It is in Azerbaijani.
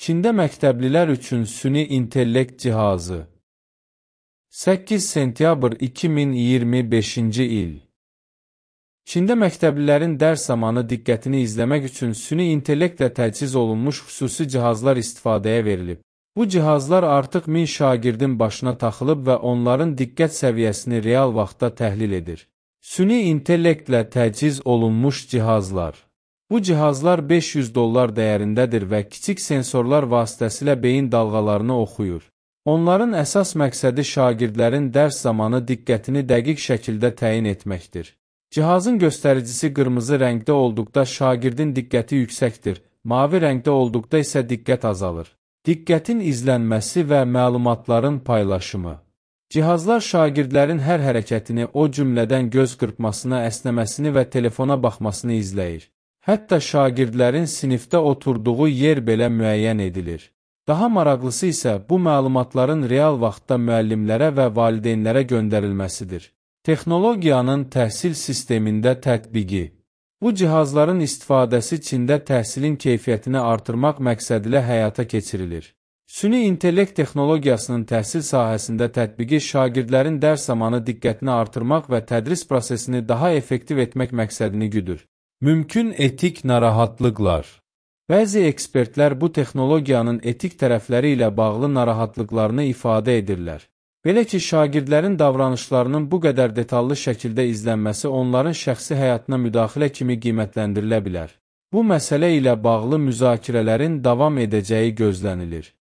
Çində məktəblilər üçün süni intellekt cihazı. 8 sentyabr 2025-ci il. Çində məktəblilərin dərs zamanı diqqətini izləmək üçün süni intellektlə təchiz olunmuş xüsusi cihazlar istifadəyə verilib. Bu cihazlar artıq 1000 şagirdin başına taxılıb və onların diqqət səviyyəsini real vaxtda təhlil edir. Süni intellektlə təchiz olunmuş cihazlar. Bu cihazlar $500 dəyərindədir və kiçik sensorlar vasitəsilə beyin dalğalarını oxuyur. Onların əsas məqsədi şagirdlərin dərs zamanı diqqətini dəqiq şəkildə təyin etməkdir. Cihazın göstəricisi qırmızı rəngdə olduqda şagirdin diqqəti yüksəkdir, mavi rəngdə olduqda isə diqqət azalır. Diqqətin izlənməsi və məlumatların paylaşımı. Cihazlar şagirdlərin hər hərəkətini, o cümlədən göz qırpmasını, əsnəməsini və telefona baxmasını izləyir. Hətta şagirdlərin sinifdə oturduğu yer belə müəyyən edilir. Daha maraqlısı isə bu məlumatların real vaxtda müəllimlərə və valideynlərə göndərilməsidir. Texnologiyanın təhsil sistemində tətbiqi. Bu cihazların istifadəsi Çində təhsilin keyfiyyətini artırmaq məqsədilə həyata keçirilir. Süni intellekt texnologiyasının təhsil sahəsində tətbiqi şagirdlərin dərs zamanı diqqətini artırmaq və tədris prosesini daha effektiv etmək məqsədini güdür. Mümkün etik narahatlıqlar. Bəzi ekspertlər bu texnologiyanın etik tərəfləri ilə bağlı narahatlıqlarını ifadə edirlər. Belə ki, şagirdlərin davranışlarının bu qədər detallı şəkildə izlənməsi onların şəxsi həyatına müdaxilə kimi qiymətləndirilə bilər. Bu məsələ ilə bağlı müzakirələrin davam edəcəyi gözlənilir.